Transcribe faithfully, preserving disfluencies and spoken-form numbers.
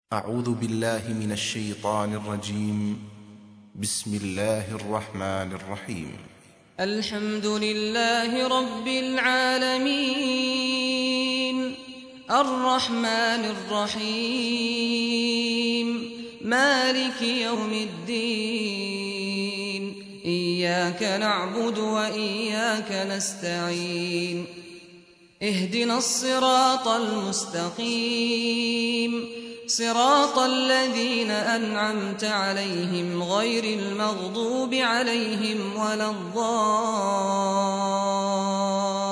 أعوذ بالله من الشيطان الرجيم. بسم الله الرحمن الرحيم. الحمد لله رب العالمين الرحمن الرحيم مالك يوم الدين إياك نعبد وإياك نستعين اهدنا الصراط المستقيم صراط الذين أنعمت عليهم غير المغضوب عليهم ولا الضالين.